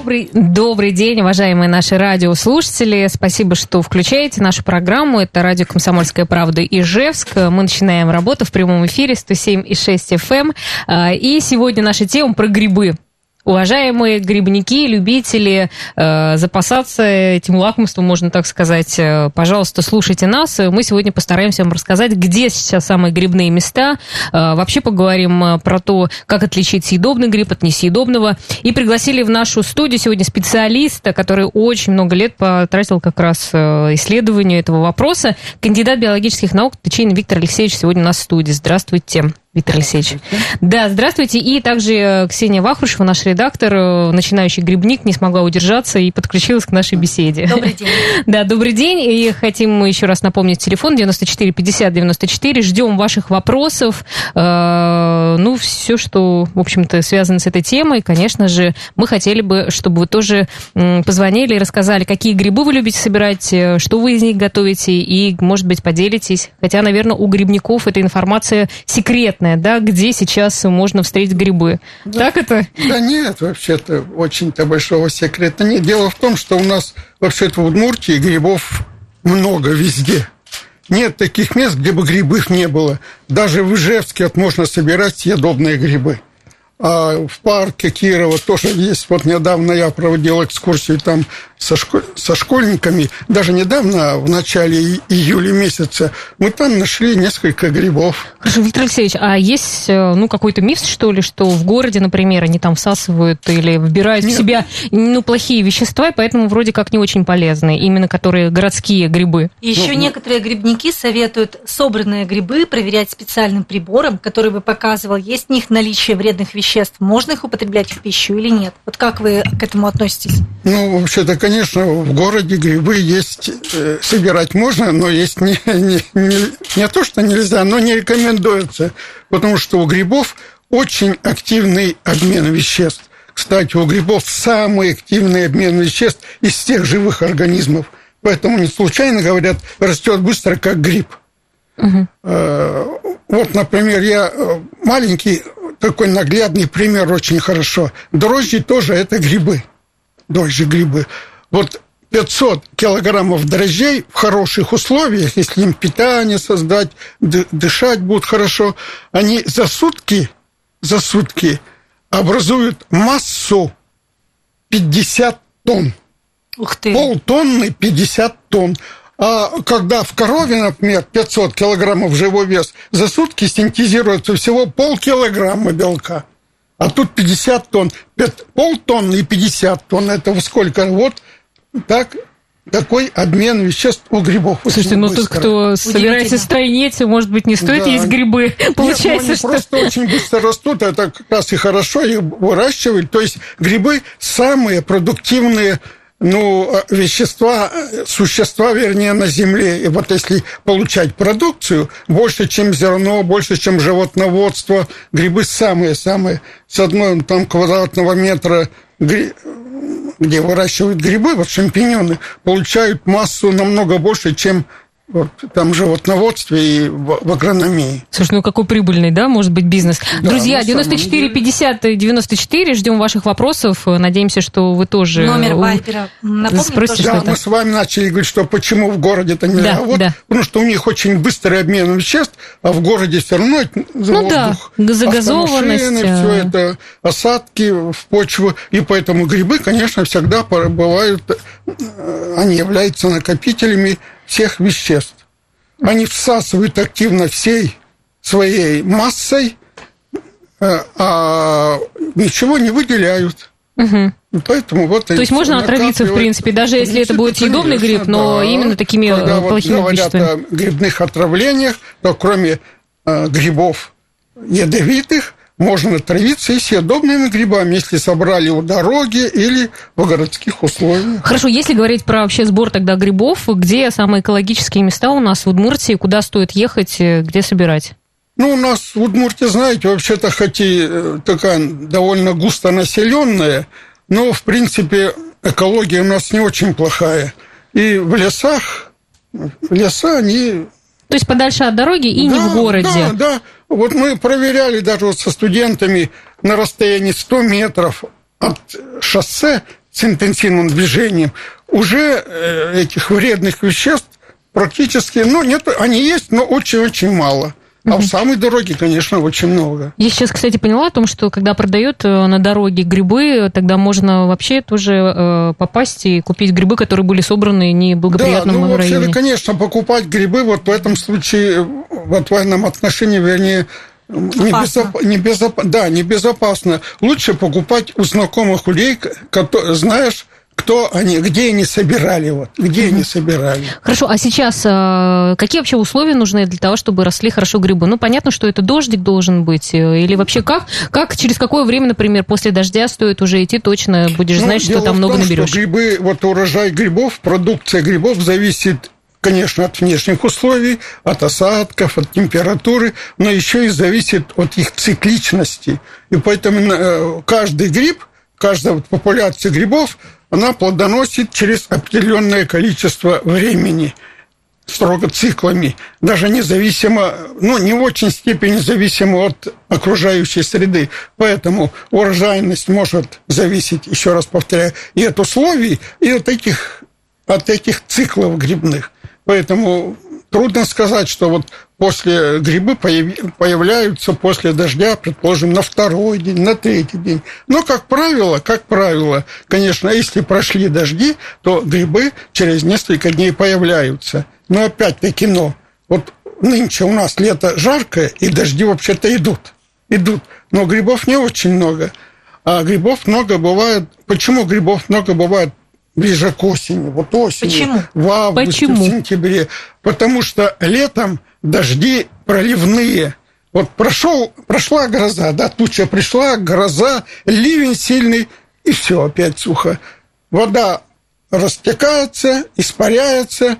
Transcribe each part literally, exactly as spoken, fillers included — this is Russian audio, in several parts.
Добрый, добрый день, уважаемые наши радиослушатели. Спасибо, что включаете нашу программу. Это радио «Комсомольская правда» Ижевск. Мы начинаем работу в прямом эфире сто семь и шесть эф эм. И сегодня наша тема про грибы. Уважаемые грибники, любители э, запасаться этим лакомством, можно так сказать, э, пожалуйста, слушайте нас. Мы сегодня постараемся вам рассказать, где сейчас самые грибные места. Э, вообще поговорим про то, как отличить съедобный гриб от несъедобного. И пригласили в нашу студию сегодня специалиста, который очень много лет потратил как раз исследованию этого вопроса. Кандидат биологических наук Тычин Виктор Алексеевич сегодня у нас в студии. Здравствуйте, Виктор Алексеевич. Да, здравствуйте. И также Ксения Вахрушева, наш редактор, начинающий грибник, не смогла удержаться и подключилась к нашей беседе. Добрый день. Да, добрый день. И хотим еще раз напомнить телефон девяносто четыре пятьдесят девяносто четыре. Ждем ваших вопросов. Ну, все, что, в общем-то, связано с этой темой. Конечно же, мы хотели бы, чтобы вы тоже позвонили и рассказали, какие грибы вы любите собирать, что вы из них готовите, и, может быть, поделитесь. Хотя, наверное, у грибников эта информация секретная, да, где сейчас можно встретить грибы. Да, так это? Да нет, вообще-то очень-то большого секрета нет. Дело в том, что у нас вообще-то в Удмуртии грибов много везде. Нет таких мест, где бы грибов не было. Даже в Ижевске вот можно собирать съедобные грибы. А в парке Кирова тоже есть. Вот недавно я проводил экскурсию там со, школь... со школьниками. Даже недавно, в начале июля месяца, мы там нашли несколько грибов. Хорошо, Виктор Алексеевич, а есть ну, какой-то миф, что ли, что в городе, например, они там всасывают или вбирают Нет. в себя ну, плохие вещества, и поэтому вроде как не очень полезные, именно которые городские грибы? Еще ну, некоторые грибники советуют собранные грибы проверять специальным прибором, который бы показывал, есть в них наличие вредных веществ. Можно их употреблять в пищу или нет? Вот как вы к этому относитесь? Ну, вообще-то, конечно, в городе грибы есть, э, собирать можно, но есть не, не, не, не то, что нельзя, но не рекомендуется, потому что у грибов очень активный обмен веществ. Кстати, у грибов самый активный обмен веществ из всех живых организмов. Поэтому не случайно говорят, растет быстро, как гриб. Угу. Э, вот, например, я маленький... Такой наглядный пример очень хорошо. Дрожжи тоже это грибы. Дрожжи, грибы. Вот пятьсот килограммов дрожжей в хороших условиях, если им питание создать, дышать будут хорошо, они за сутки, за сутки образуют массу пятьдесят тонн. Ух ты! Полтонны пятьдесят тонн. А когда в корове, например, пятьсот килограммов живой вес, за сутки синтезируется всего полкилограмма белка. А тут пятьдесят тонн. Полтонны и пятьдесят тонн. Это сколько? Вот так, такой обмен веществ у грибов. Слушайте, ну тут кто собирается стройнеть, может быть, не стоит да. есть грибы. Получается, Нет, ну, они что... просто очень быстро растут. Это как раз и хорошо, их выращивают. То есть грибы самые продуктивные ну, вещества, существа, вернее, на Земле. И вот если получать продукцию, больше, чем зерно, больше, чем животноводство, грибы самые-самые. С одного там квадратного метра, где выращивают грибы, вот шампиньоны, получают массу намного больше, чем вот, там животноводстве и в, в агрономии. Слушай, ну какой прибыльный, да, может быть, бизнес. Да, Друзья, девяносто четыре пятьдесят девяносто четыре, ждем ваших вопросов. Надеемся, что вы тоже... Номер Вайбера, напомните. Да, мы с вами начали говорить, что почему в городе-то нельзя. Да, вот, да. Потому что у них очень быстрый обмен веществ, а в городе все равно за ну воздух, да, загазованность. Все это, осадки в почву. И поэтому грибы, конечно, всегда бывают, они являются накопителями всех веществ. Они всасывают активно всей своей массой, а ничего не выделяют. Угу. Поэтому вот То есть можно отравиться, в принципе, даже если это будет съедобный гриб, но да. именно такими Когда плохими вот веществами. Говорят о грибных отравлениях, то кроме э, грибов ядовитых, можно отравиться и съедобными грибами, если собрали у дороги или в городских условиях. Хорошо, если говорить про вообще сбор тогда грибов, где самые экологические места у нас в Удмуртии, куда стоит ехать, где собирать? Ну, у нас в Удмуртии, знаете, вообще-то хоть и такая довольно густонаселенная, но, в принципе, экология у нас не очень плохая. И в лесах, леса, они... То есть подальше от дороги и да, не в городе? Да, да. Вот мы проверяли даже вот со студентами на расстоянии сто метров от шоссе, с интенсивным движением, уже этих вредных веществ практически, ну, нет, они есть, но очень-очень мало. А в самой дороге, конечно, очень много. Я сейчас, кстати, поняла о том, что когда продают на дороге грибы, тогда можно вообще тоже попасть и купить грибы, которые были собраны в неблагоприятном районе. Да, ну, вообще, районе. Конечно, покупать грибы вот в этом случае, вот в военном отношении, вернее, небезопасно. Небезоп... Да, небезопасно. Лучше покупать у знакомых людей, которые, знаешь, кто они, где они собирали, вот, где mm-hmm. они собирали. Хорошо, а сейчас э, какие вообще условия нужны для того, чтобы росли хорошо грибы? Ну, понятно, что это дождик должен быть, или вообще как, как через какое время, например, после дождя стоит уже идти, точно будешь ну, знать, что там много том, наберешь? Что грибы, вот урожай грибов, продукция грибов зависит, конечно, от внешних условий, от осадков, от температуры, но еще и зависит от их цикличности. И поэтому каждый гриб, каждая вот популяция грибов, она плодоносит через определенное количество времени, строго циклами, даже независимо, ну, не в очень степени зависимо от окружающей среды. Поэтому урожайность может зависеть, еще раз повторяю, и от условий, и от этих, от этих циклов грибных. Поэтому трудно сказать, что вот после грибы появляются после дождя, предположим, на второй день, на третий день. Но, как правило, как правило, конечно, если прошли дожди, то грибы через несколько дней появляются. Но опять-таки, но вот нынче у нас лето жаркое, и дожди вообще-то идут. Идут. Но грибов не очень много. А грибов много бывает... Почему грибов много бывает ближе к осени? Вот осенью, Почему? В августе, Почему? в сентябре. Потому что летом дожди проливные. Вот прошел, прошла гроза, да, туча пришла, гроза, ливень сильный, и все, опять сухо. Вода растекается, испаряется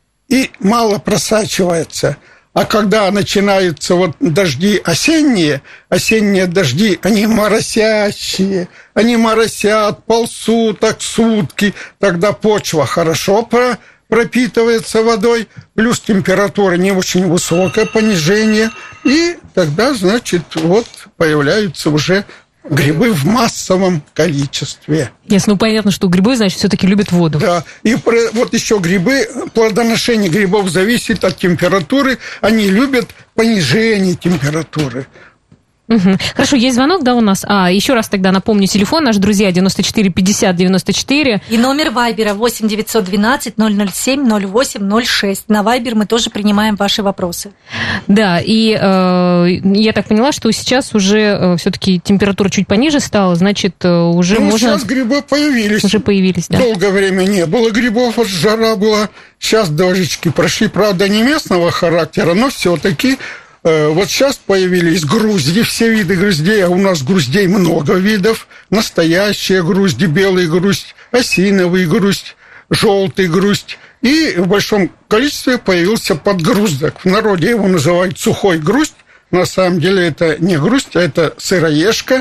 и мало просачивается. А когда начинаются вот дожди осенние, осенние дожди, они моросящие, они моросят, ползут так сутки, тогда почва хорошо про пропитывается водой, плюс температура не очень высокая, понижение, и тогда, значит, вот появляются уже грибы в массовом количестве. Ясно, ну понятно, что грибы, значит, все-таки любят воду. Да, и вот еще грибы, плодоношение грибов зависит от температуры, они любят понижение температуры. Угу. Хорошо, есть звонок, да, у нас? А, еще раз тогда напомню, телефон наш, друзья, девяносто четыре пятьдесят девяносто четыре. И номер Вайбера восемь девятьсот двенадцать ноль ноль семь ноль восемь ноль шесть. На Вайбер мы тоже принимаем ваши вопросы. Да, и э, я так поняла, что сейчас уже э, все-таки температура чуть пониже стала, значит, э, уже ну, можно... сейчас грибы появились. Уже появились, да. Долгое время не было грибов, вот жара была. Сейчас дождички прошли, правда, не местного характера, но все-таки... Вот сейчас появились грузди, все виды груздей, а у нас груздей много видов. Настоящая груздь, белый груздь, осиновый груздь, желтый груздь. И в большом количестве появился подгруздок. В народе его называют сухой груздь. На самом деле это не груздь, а это сыроежка.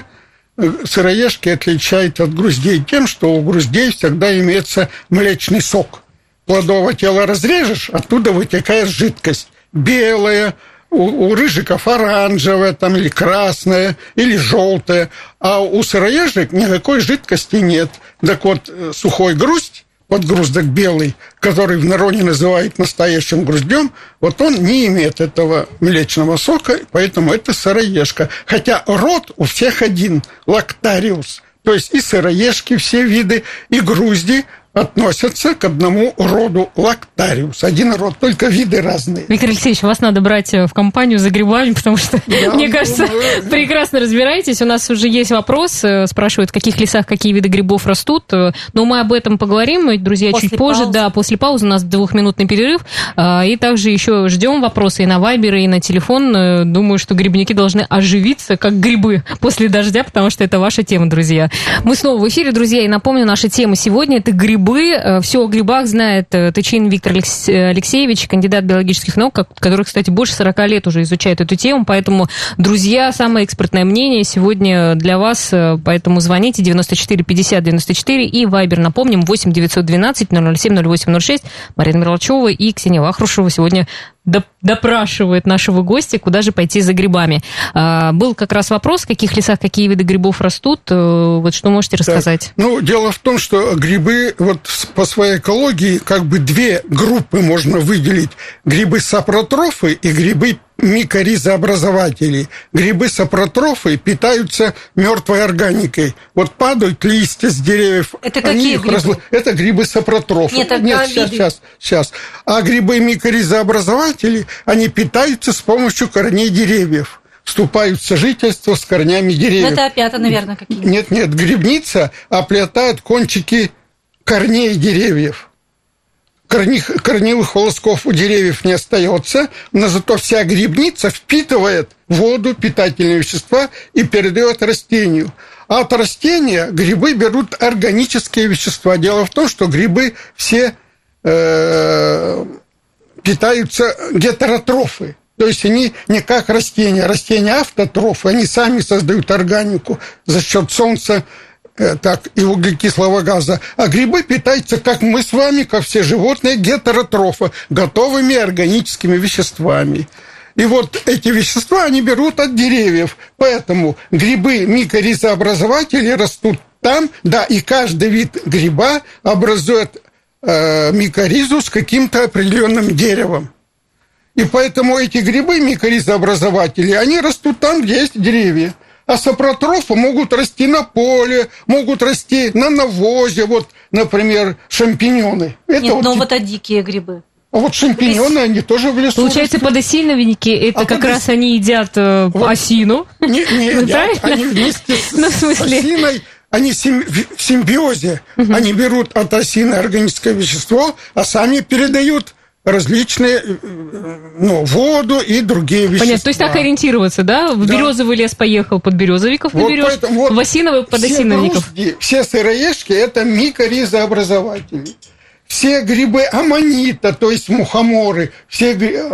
Сыроежки отличают от груздей тем, что у груздей всегда имеется млечный сок. Плодовое тело разрежешь, оттуда вытекает жидкость. Белая, У, у рыжиков оранжевая, там, или красная, или желтая, а у сыроежек никакой жидкости нет. Так вот, сухой груздь, подгруздок белый, который в народе называют настоящим груздем, вот он не имеет этого млечного сока, поэтому это сыроежка. Хотя род у всех один – лактариус. То есть и сыроежки, все виды, и грузди относятся к одному роду лактариус. Один род, только виды разные. Виктор Алексеевич, вас надо брать в компанию за грибами, потому что, да, мне кажется, ну, прекрасно разбираетесь. У нас уже есть вопрос, спрашивают, в каких лесах какие виды грибов растут. Но мы об этом поговорим, друзья, после чуть позже. Паузы. Да, после паузы у нас двухминутный перерыв. И также еще ждем вопросы и на Вайбер, и на телефон. Думаю, что грибники должны оживиться, как грибы после дождя, потому что это ваша тема, друзья. Мы снова в эфире, друзья, и напомню, наша тема сегодня – это грибы. Все о грибах знает Тычин Виктор Алексеевич, кандидат биологических наук, который, кстати, больше сорока лет уже изучает эту тему, поэтому, друзья, самое экспертное мнение сегодня для вас, поэтому звоните девяносто четыре пятьдесят девяносто четыре и Вайбер, напомним, восемь девятьсот двенадцать ноль ноль семь ноль восемь ноль шесть. Марина Мирлачева и Ксения Вахрушева сегодня допрашивает нашего гостя, куда же пойти за грибами. Был как раз вопрос, в каких лесах какие виды грибов растут. Вот что можете рассказать? Так, ну, дело в том, что грибы вот по своей экологии как бы две группы можно выделить. Грибы сапротрофы и грибы микоризообразователи. Грибы-сапротрофы питаются мертвой органикой. Вот падают листья с деревьев. Это какие грибы? Разл... Это грибы-сапротрофы. Нет, Нет сейчас, сейчас, сейчас. А грибы-микоризообразователи, они питаются с помощью корней деревьев. Вступают в сожительство с корнями деревьев. Это опята, наверное, какие-то. Нет, нет, грибница оплетает кончики корней деревьев. Корни, корневых волосков у деревьев не остается, но зато вся грибница впитывает воду, питательные вещества и передает растению. А от растения грибы берут органические вещества. Дело в том, что грибы все э, питаются гетеротрофы. То есть они не как растения. Растения автотрофы, они сами создают органику за счет солнца, так, и углекислого газа. А грибы питаются, как мы с вами, как все животные, гетеротрофы, готовыми органическими веществами. И вот эти вещества они берут от деревьев. Поэтому грибы микоризообразователи растут там, да, и каждый вид гриба образует э, микоризу с каким-то определенным деревом. И поэтому эти грибы микоризообразователи, они растут там, где есть деревья. А сапротрофы могут расти на поле, могут расти на навозе, вот, например, шампиньоны. Это Нет, вот но тип... вот а дикие грибы? А вот шампиньоны, они тоже в лесу. Получается, растут. подосиновики, это а как подос... раз они едят э, вот. осину. Не, не едят, они вместе с, ну, с осиной, они в симбиозе. Угу. Они берут от осины органическое вещество, а сами передают различные, ну, воду и другие вещества. Понятно, то есть так ориентироваться, да? В да. березовый лес поехал, под березовиков вот наберешь, поэтому, вот в осиновый под осиновиков. Все, все сыроежки – это микоризообразователи. Все грибы аммонита, то есть мухоморы, все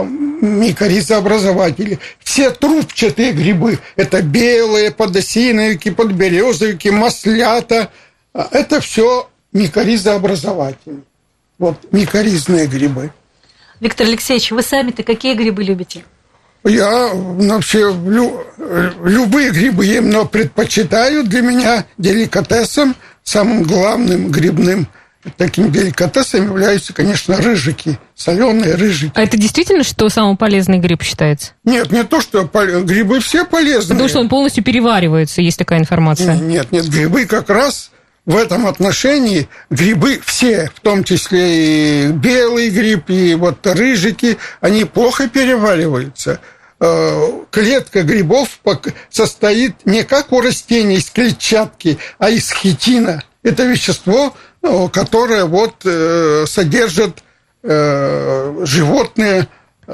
микоризообразователи. Все трубчатые грибы – это белые, подосиновики, подберезовики, маслята. Это все микоризообразователи. Вот микоризные грибы. Виктор Алексеевич, вы сами-то какие грибы любите? Я вообще лю, любые грибы ем, но предпочитаю для меня деликатесом, самым главным грибным таким деликатесом являются, конечно, рыжики, соленые рыжики. А это действительно, что самый полезный гриб считается? Нет, не то, что грибы все полезные. Потому что он полностью переваривается, есть такая информация. Нет, нет, грибы как раз... В этом отношении грибы все, в том числе и белый гриб, и вот рыжики, они плохо перевариваются. Клетка грибов состоит не как у растений из клетчатки, а из хитина. Это вещество, которое вот содержит животные,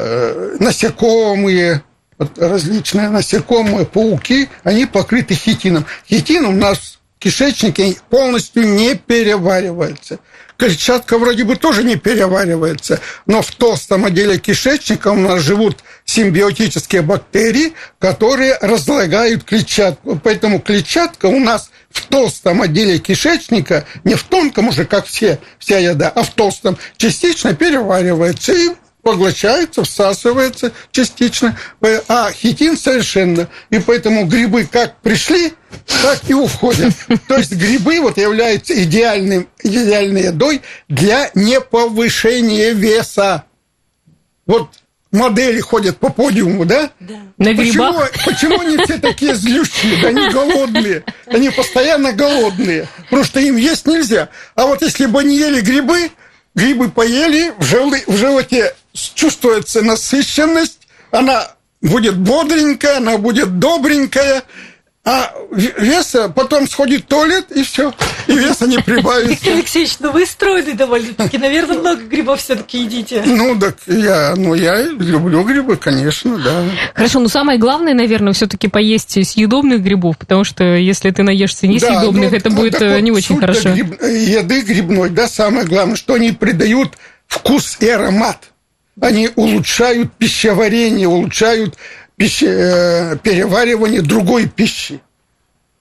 насекомые, различные насекомые, пауки, они покрыты хитином. Хитин у нас в кишечнике полностью не переваривается. Клетчатка вроде бы тоже не переваривается, но в толстом отделе кишечника у нас живут симбиотические бактерии, которые разлагают клетчатку. Поэтому клетчатка у нас в толстом отделе кишечника, не в тонком уже, как все, вся еда, а в толстом, частично переваривается и поглощается, всасывается частично, а хитин совершенно. И поэтому грибы как пришли, так и уходят. То есть грибы вот являются идеальным, идеальной едой для неповышения веса. Вот модели ходят по подиуму, да? Да. На почему, грибах? почему они все такие злющие? Да они голодные. Они постоянно голодные. Потому что им есть нельзя. А вот если бы они ели грибы, грибы поели, в, животе, в животе чувствуется насыщенность, она будет бодренькая, она будет добренькая, а веса потом сходит в туалет, и все, и веса не прибавится. Виктор Алексеевич, ну вы стройный довольно-таки, наверное, много грибов все-таки едите. Ну, так я, ну, я люблю грибы, конечно, да. Хорошо, но самое главное, наверное, все-таки поесть съедобных грибов, потому что если ты наешься несъедобных, да, ну, это будет вот не очень хорошо. Гриб, еды грибной, да, самое главное, что они придают вкус и аромат. Они улучшают пищеварение, улучшают пище, э, переваривание другой пищи.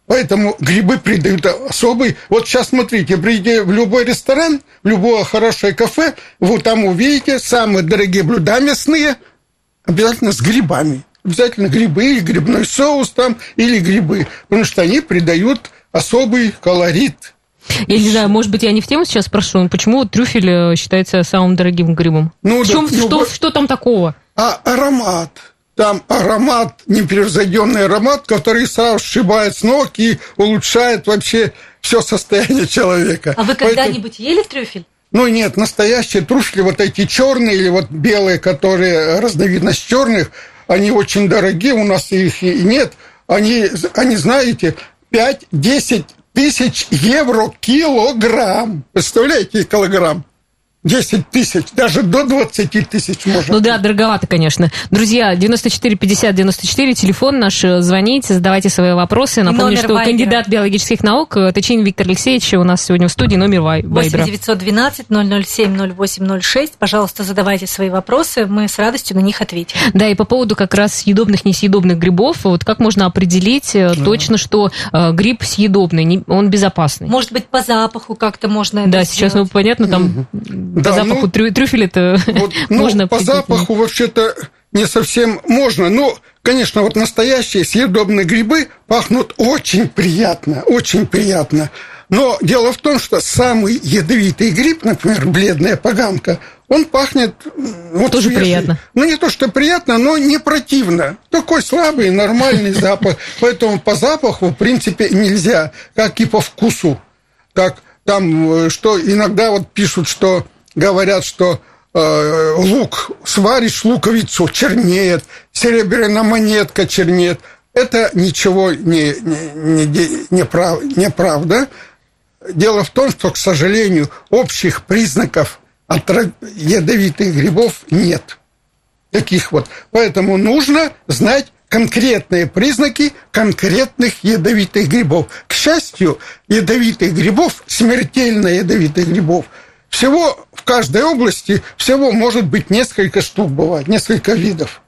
Поэтому грибы придают особый... Вот сейчас смотрите, придите в любой ресторан, в любое хорошее кафе, вы там увидите самые дорогие блюда мясные, обязательно с грибами. Обязательно грибы, или грибной соус там, или грибы. Потому что они придают особый колорит. Я не знаю, может быть, я не в тему сейчас спрошу, но почему трюфель считается самым дорогим грибом? Ну, в чем, да, что, ну, что там такого? А аромат... Там аромат, непревзойденный аромат, который сразу сшибает с ног и улучшает вообще все состояние человека. А вы когда-нибудь Поэтому... ели трюфель? Ну нет, настоящие трюфели, вот эти черные или вот белые, которые разновидность черных, они очень дорогие, у нас их и нет. Они, они знаете, пять-десять тысяч евро килограмм. Представляете, килограмм? десять тысяч, даже до двадцать тысяч можно. Ну да, дороговато, конечно. Друзья, девяносто четыре пятьдесят девяносто четыре, телефон наш, звоните, задавайте свои вопросы. Напомню, номер что Вайбера. Кандидат биологических наук Точин Виктор Алексеевич у нас сегодня в студии, номер Вайбера. восемь девятьсот двенадцать ноль ноль семь ноль восемь ноль шесть. Пожалуйста, задавайте свои вопросы, мы с радостью на них ответим. Да, и по поводу как раз съедобных, несъедобных грибов, вот как можно определить да. точно, что э, гриб съедобный, он безопасный? Может быть, по запаху как-то можно это Да, сделать? сейчас, ну, понятно, там... По да, запаху ну, трю, трюфеля-то вот, можно... Ну, по запаху вообще-то не совсем можно. Но, конечно, вот настоящие съедобные грибы пахнут очень приятно, очень приятно. Но дело в том, что самый ядовитый гриб, например, бледная поганка, он пахнет... Вот тоже свежий. Приятно. Ну, не то, что приятно, но не противно. Такой слабый, нормальный запах. Поэтому по запаху, в принципе, нельзя, как и по вкусу. Как там, что иногда вот пишут, что... Говорят, что э, лук, сваришь луковицу, чернеет, серебряная монетка чернеет. Это ничего не, не, не, не, прав, не правда. Дело в том, что, к сожалению, общих признаков от ядовитых грибов нет. Таких вот. Поэтому нужно знать конкретные признаки конкретных ядовитых грибов. К счастью, ядовитых грибов, смертельно ядовитых грибов, всего в каждой области, всего может быть несколько штук бывает, несколько видов.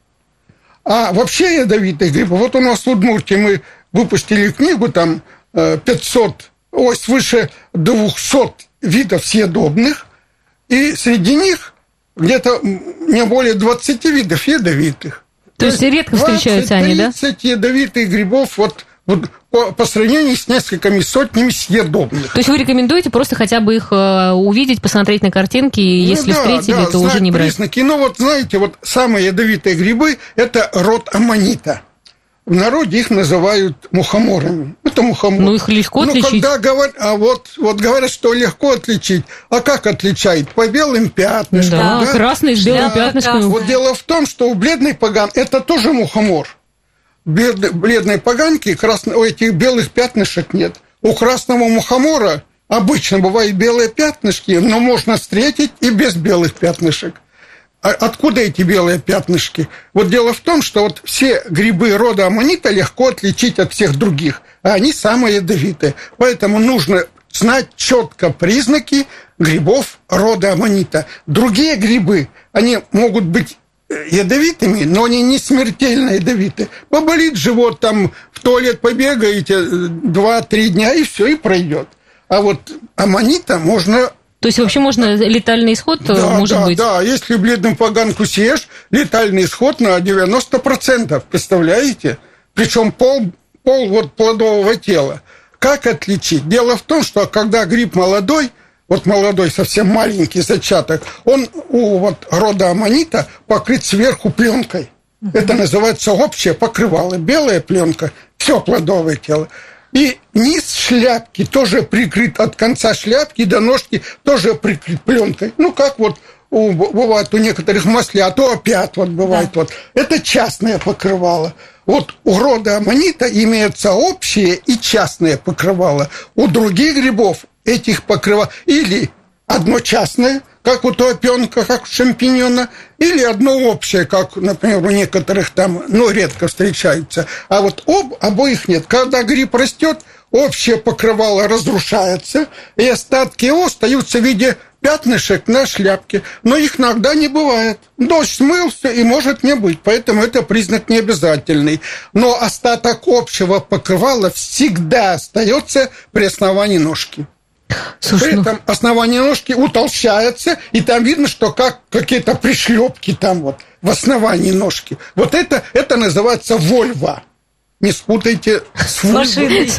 А вообще ядовитые грибы, вот у нас в Удмуртии мы выпустили книгу, там пятьсот, ой, свыше двухсот видов съедобных, и среди них где-то не более двадцати видов ядовитых. То, То есть редко встречаются они, да? двадцать ядовитых грибов, вот... Вот по, по сравнению с несколькими сотнями съедобных. То есть вы рекомендуете просто хотя бы их э, увидеть, посмотреть на картинки, и ну, если да, встретили, да, то уже не брать? Признаки. Ну вот знаете, вот самые ядовитые грибы – это род аммонита. В народе их называют мухоморами. Это мухомор. Ну их легко ну, отличить. Когда говорят, а вот, вот говорят, что легко отличить. А как отличают? По белым пятнышкам. Да, да? Красный с белым да, пятнышком. Вот дело в том, что у бледной поган это тоже мухомор. Бледной поганки, красно... у этих белых пятнышек нет. У красного мухомора обычно бывают белые пятнышки, но можно встретить и без белых пятнышек. А откуда эти белые пятнышки? Вот дело в том, что вот все грибы рода аммонита легко отличить от всех других, а они самые ядовитые. Поэтому нужно знать четко признаки грибов рода аммонита. Другие грибы, они могут быть ядовитыми, но они не смертельно ядовиты. Поболит живот, там в туалет побегаете два-три дня, и все, и пройдет. А вот аммонита можно... То есть вообще можно летальный исход да, может да, быть? Да, если бледную поганку съешь, летальный исход на девяносто процентов, представляете? Причем пол, пол вот плодового тела. Как отличить? Дело в том, что когда гриб молодой, вот молодой, совсем маленький зачаток, он у вот рода аммонита покрыт сверху пленкой. Uh-huh. Это называется общее покрывало, белая пленка, все плодовое тело. И низ шляпки тоже прикрыт, от конца шляпки до ножки тоже прикрыт пленкой. Ну, как вот у, бывает у некоторых маслят, у опят вот бывает. Да. Вот. Это частное покрывало. Вот у рода аммонита имеется общее и частное покрывало. У других грибов этих покрывал или одно частное, как у туопенка, как у шампиньона, или одно общее, как, например, у некоторых там, ну, редко встречаются. А вот об, обоих нет. Когда гриб растет, общее покрывало разрушается, и остатки его остаются в виде пятнышек на шляпке, но их иногда не бывает. Дождь смылся и может не быть, поэтому это признак необязательный. Но остаток общего покрывала всегда остается при основании ножки. Слушай, при этом ну... основание ножки утолщается, и там видно, что как какие-то пришлепки там вот в основании ножки. Вот это, это называется вольва. Не спутайте с вульвой.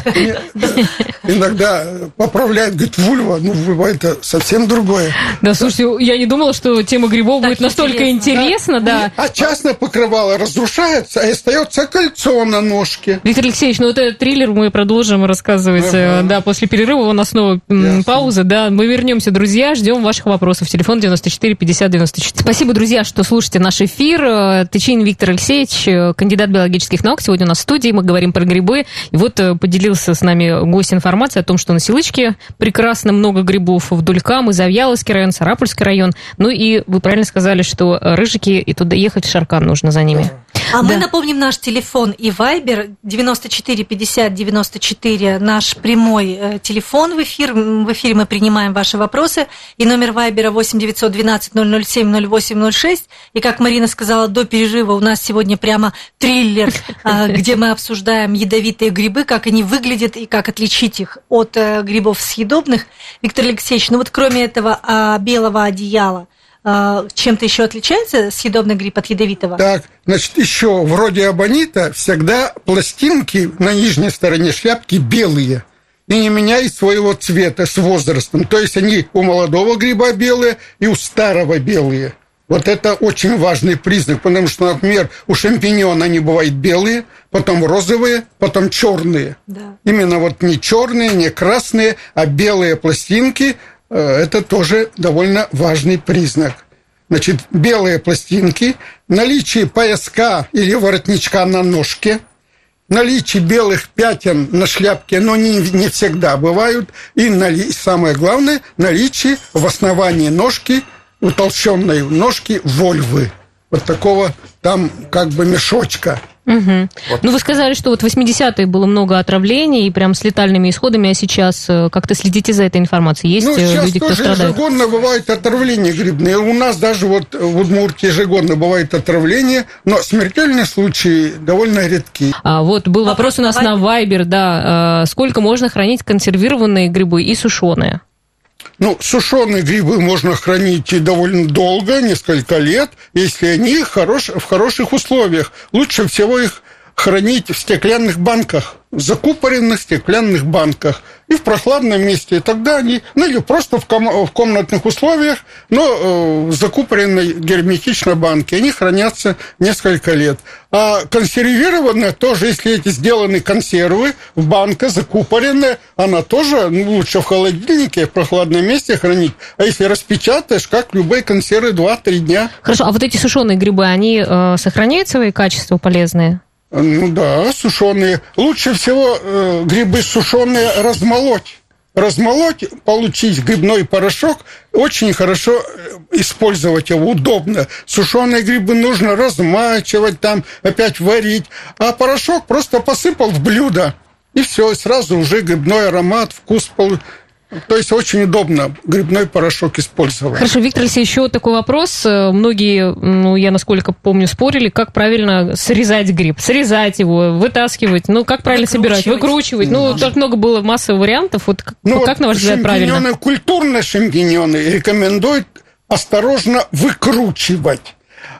Иногда поправляют, говорит, вульва. Ну, вульва – это совсем другое. Да, слушайте, я не думала, что тема грибов будет настолько интересна. Да. А частное покрывало разрушается, а остается кольцо на ножке. Виктор Алексеевич, ну это триллер, мы продолжим рассказывать. Ага. Да, после перерыва у нас снова Ясно. пауза. Да, мы вернемся, друзья, ждем ваших вопросов. Телефон девяносто четыре пятьдесят девяносто четыре. Спасибо, друзья, что слушаете наш эфир. Тычин Виктор Алексеевич, кандидат биологических наук, сегодня у нас в студии. Мы говорим про грибы. И вот поделился с нами гость информацией о том, что на Селычке прекрасно много грибов, вдоль Камы, Завьяловский район, Сарапульский район. Ну и вы правильно сказали, что Рыжики, и туда ехать в Шаркан нужно за ними. А да. мы напомним наш телефон и вайбер девяносто четыре пятьдесят девяносто четыре, наш прямой телефон в эфир. В эфире мы принимаем ваши вопросы. И номер вайбера восемь девятьсот двенадцать ноль ноль семь ноль восемь ноль шесть. И, как Марина сказала, до перерыва у нас сегодня прямо триллер, где мы обсуждаем ядовитые грибы, как они выглядят и как отличить их от грибов съедобных. Виктор Алексеевич, ну вот кроме этого белого одеяла, чем-то еще отличается съедобный гриб от ядовитого? Так, значит, еще вроде абонита всегда пластинки на нижней стороне шляпки белые и не меняют своего цвета с возрастом. То есть они у молодого гриба белые и у старого белые. Вот это очень важный признак, потому что, например, у шампиньона они бывают белые, потом розовые, потом черные. Да. Именно вот не черные, не красные, а белые пластинки – это тоже довольно важный признак. Значит, белые пластинки, наличие пояска или воротничка на ножке, наличие белых пятен на шляпке, но не, не всегда бывают, и нали... самое главное, наличие в основании ножки, утолщенной ножки вольвы. Вот такого там как бы мешочка. Угу. Вот. Ну, вы сказали, что вот в восьмидесятые было много отравлений, и прям с летальными исходами, а сейчас как-то следите за этой информацией? Есть ну, люди, кто страдает? Ну, сейчас тоже ежегодно бывают отравления грибные. У нас даже вот в Удмуртии ежегодно бывает отравление, но смертельные случаи довольно редки. А вот был вопрос у нас на Вайбер, да, сколько можно хранить консервированные грибы и сушеные? Ну, сушеные грибы можно хранить и довольно долго, несколько лет, если они хорош, в хороших условиях. Лучше всего их хранить в стеклянных банках, в закупоренных стеклянных банках и в прохладном месте. И тогда они, ну или просто в, ком- в комнатных условиях, но э, в закупоренной герметичной банке. Они хранятся несколько лет. А консервированная тоже, если эти сделаны консервы, в банке закупоренная, она тоже ну, лучше в холодильнике, в прохладном месте хранить. А если распечатаешь, как любые консервы, два-три дня. Хорошо, а вот эти сушеные грибы, они э, сохраняют свои качества полезные? Ну да, сушеные. Лучше всего э, грибы сушеные размолоть. Размолоть, получить грибной порошок, очень хорошо использовать его, удобно. Сушеные грибы нужно размачивать, там опять варить. А порошок просто посыпал в блюдо. И все, сразу уже грибной аромат, вкус получился. То есть очень удобно грибной порошок использовать. Хорошо, Виктор Алексеевич, еще такой вопрос. Многие, ну, я насколько помню, спорили, как правильно срезать гриб. Срезать его, вытаскивать, ну, как правильно собирать, выкручивать. Ну, так много было массы вариантов. Вот ну, как, вот на ваш взгляд, правильно? Культурные шампиньоны рекомендуют осторожно выкручивать.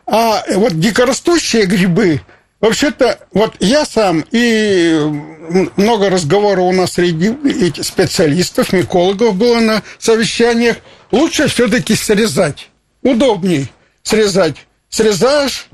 А вот дикорастущие грибы, вообще-то, вот я сам, и много разговоров у нас среди специалистов, микологов было на совещаниях, лучше все-таки срезать. Удобней срезать. Срезаешь,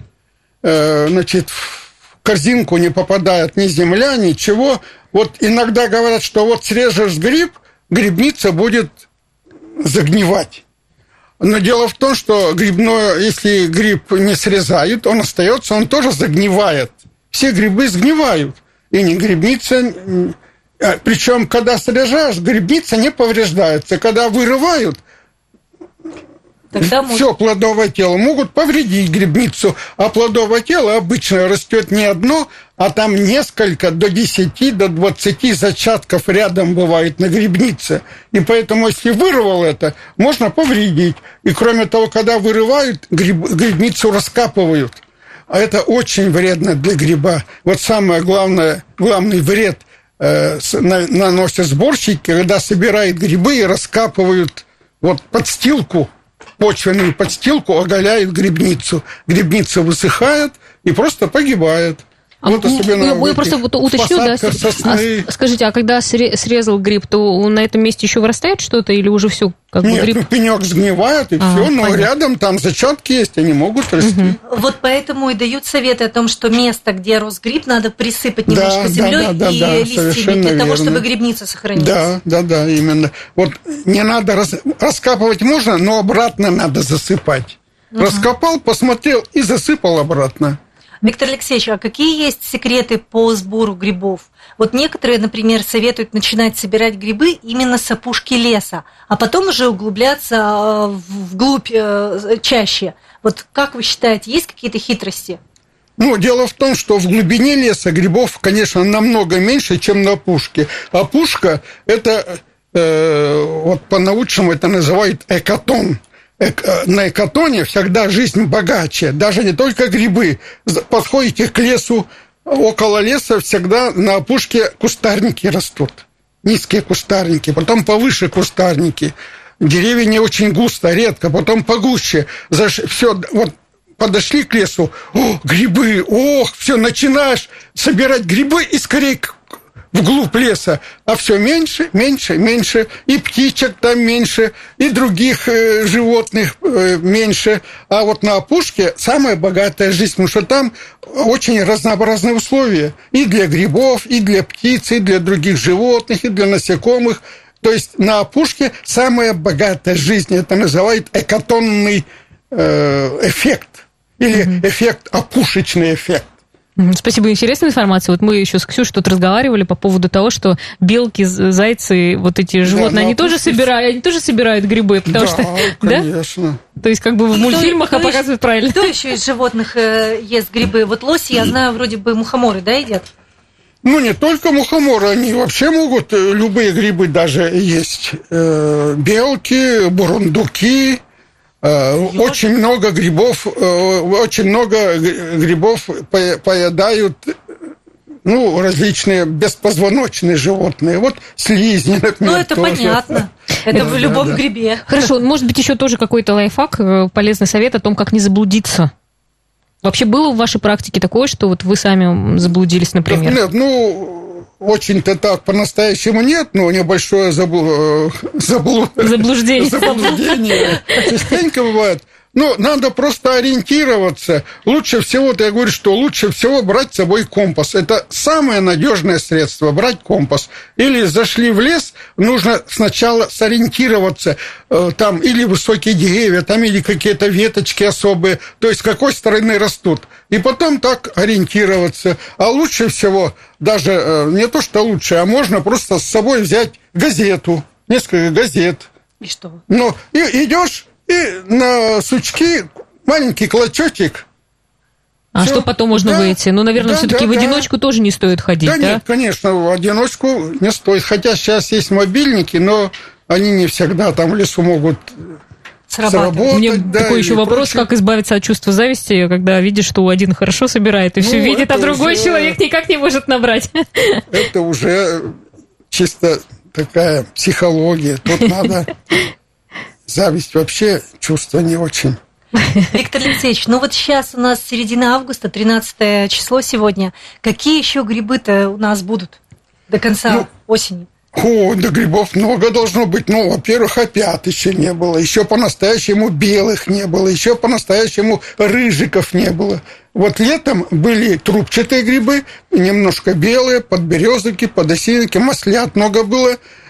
э, значит, в корзинку не попадает ни земля, ничего. Вот иногда говорят, что вот срежешь гриб, грибница будет загнивать. Но дело в том, что грибное, если гриб не срезают, он остается, он тоже загнивает. Все грибы сгнивают. И не грибница... Причем, когда срезаешь, грибница не повреждается. Когда вырывают, Тогда все может... плодовое тело могут повредить грибницу, а плодовое тело обычно растет не одно, а там несколько, до десяти, до двадцати зачатков рядом бывает на грибнице. И поэтому, если вырвал это, можно повредить. И кроме того, когда вырывают, гриб, грибницу раскапывают. А это очень вредно для гриба. Вот самое главное, главный вред э, наносят сборщики, когда собирают грибы и раскапывают вот подстилку, почвенную подстилку, оголяют грибницу. Грибница высыхает и просто погибает. А вот особенно я, я просто вот уточню, да, а, скажите, а когда срезал гриб, то на этом месте еще вырастает что-то или уже все как бы Нет, гриб? Ну, пенек сгнивает, и а, все, но понятно. Рядом там зачатки есть, они могут расти. Угу. Вот поэтому и дают советы о том, что место, где рос гриб, надо присыпать немножко да, землей да, да, и да, листьями для того, чтобы грибница сохранилась. Да, да, да, именно. Вот не надо рас... раскапывать можно, но обратно надо засыпать. Угу. Раскопал, посмотрел и засыпал обратно. Виктор Алексеевич, а какие есть секреты по сбору грибов? Вот некоторые, например, советуют начинать собирать грибы именно с опушки леса, а потом уже углубляться вглубь чаще. Вот как вы считаете, есть какие-то хитрости? Ну, дело в том, что в глубине леса грибов, конечно, намного меньше, чем на опушке. Опушка – это, э, вот по-научному это называют экотон. На экотоне всегда жизнь богаче, даже не только грибы. Подходите к лесу, около леса всегда на опушке кустарники растут, низкие кустарники, потом повыше кустарники. Деревья не очень густо, редко, потом погуще. Все, вот подошли к лесу, о, грибы, ох, все, начинаешь собирать грибы и скорее вглубь леса, а все меньше, меньше, меньше, и птичек там меньше, и других э, животных э, меньше, а вот на опушке самая богатая жизнь, потому что там очень разнообразные условия и для грибов, и для птиц, и для других животных, и для насекомых, то есть на опушке самая богатая жизнь, это называют экотонный э, эффект, или mm-hmm. эффект, опушечный эффект. Спасибо, интересная информация. Вот мы еще с Ксюшей тут разговаривали по поводу того, что белки, зайцы, вот эти животные, да, они, тоже собирают, они тоже собирают грибы, потому да, что... конечно. Да? То есть как бы в мультфильмах кто, показывают кто правильно. Кто еще из животных ест грибы? Вот лоси, я знаю, вроде бы мухоморы, да, едят? Ну, не только мухоморы, они вообще могут любые грибы даже есть. Белки, бурундуки... Очень много грибов, очень много грибов поедают, ну, различные беспозвоночные животные. Вот слизни, например. Ну, это тоже. Понятно. Это в любом грибе. Хорошо, может быть, еще тоже какой-то лайфхак, полезный совет о том, как не заблудиться. Вообще было в вашей практике такое, что вот вы сами заблудились, например? Нет, ну... Очень-то так по-настоящему нет, но небольшое забл... Забл... заблуждение. заблуждение частенько бывает. Но надо просто ориентироваться. Лучше всего, вот я говорю, что лучше всего брать с собой компас. Это самое надежное средство, брать компас. Или зашли в лес, нужно сначала сориентироваться. Там или высокие деревья, там или какие-то веточки особые, то есть с какой стороны растут. И потом так ориентироваться. А лучше всего, даже не то, что лучше, а можно просто с собой взять газету, несколько газет. И что? Ну, и идешь... И на сучки маленький клочочек. А всё. Что потом можно да, выйти? Ну, наверное, да, все-таки да, в одиночку да. тоже не стоит ходить, да? Да нет, конечно, в одиночку не стоит. Хотя сейчас есть мобильники, но они не всегда там в лесу могут сработать. У меня да, такой еще вопрос, прочее. Как избавиться от чувства зависти, когда видишь, что один хорошо собирает и ну, все видит, а другой уже... человек никак не может набрать. Это уже чисто такая психология. Тут надо... Зависть вообще чувство не очень. Виктор Алексеевич, ну вот сейчас у нас середина августа, тринадцатое число сегодня. Какие еще грибы-то у нас будут до конца ну, осени? О, да грибов много должно быть. Ну, во-первых, опят еще не было. Еще по-настоящему белых не было. Еще по-настоящему рыжиков не было. Вот летом были трубчатые грибы, немножко белые, подберезовики, подосиновики, маслят много было.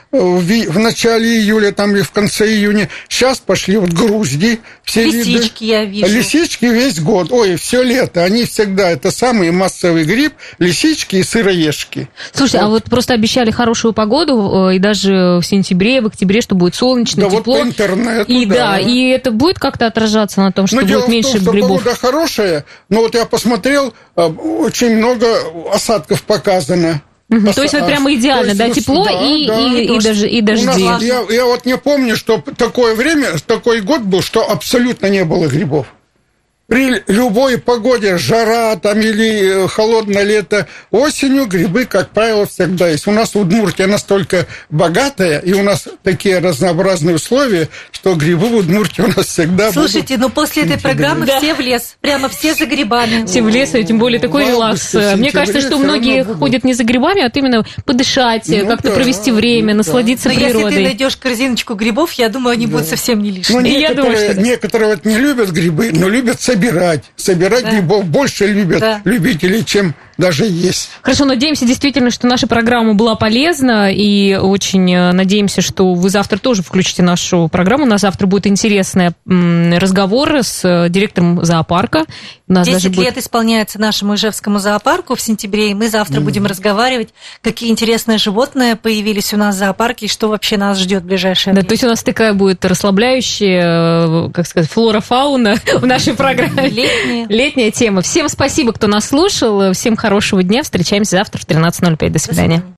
в, в начале июля там, или в конце июня. Сейчас пошли вот грузди. Все лисички, виды. Я вижу. Лисички весь год. Ой, все лето. Они всегда, это самый массовый гриб. Лисички и сыроежки. Слушайте, вот. А вот просто обещали хорошую погоду, и даже в сентябре, в октябре, что будет солнечно, да, тепло. Вот по интернету, и, да. да, и это будет как-то отражаться на том, что но будет дело меньше в том, что грибов? Погода хорошая, но вот я посмотрел, очень много осадков показано. Угу. То есть вот прямо идеально, да, тепло да, и, да, и, и, дожди, и дожди. Нас, я, я вот не помню, что такое время, такой год был, что абсолютно не было грибов. При любой погоде, жара там или холодное лето, осенью грибы, как правило, всегда есть. У нас Удмуртия настолько богатая, и у нас такие разнообразные условия, что грибы в Удмуртии у нас всегда Слушайте, будут. ну после этой программы да. все в лес, прямо все за грибами. Все в лес, и тем более такой в релакс. Мне кажется, что многие ходят не за грибами, а именно подышать, ну, как-то да, провести время, ну, насладиться да. природой. Но если ты найдешь корзиночку грибов, я думаю, они да. будут совсем не лишние. Ну, некоторые, я думаю, что да. некоторые вот не любят грибы, но любят собирать. Собирать да. грибов больше любят да. любителей, чем даже есть. Хорошо, надеемся действительно, что наша программа была полезна, и очень надеемся, что вы завтра тоже включите нашу программу. У нас завтра будет интересный разговор с директором зоопарка. У нас десять будет... лет исполняется нашему Ижевскому зоопарку в сентябре, и мы завтра mm. будем разговаривать, какие интересные животные появились у нас в зоопарке, и что вообще нас ждет в ближайшее да, время. То есть у нас такая будет расслабляющая, как сказать, флора-фауна в нашей программе. Летняя. Летняя тема. Всем спасибо, кто нас слушал. Всем хорошего дня. Встречаемся завтра в тринадцать ноль пять. До свидания. До свидания.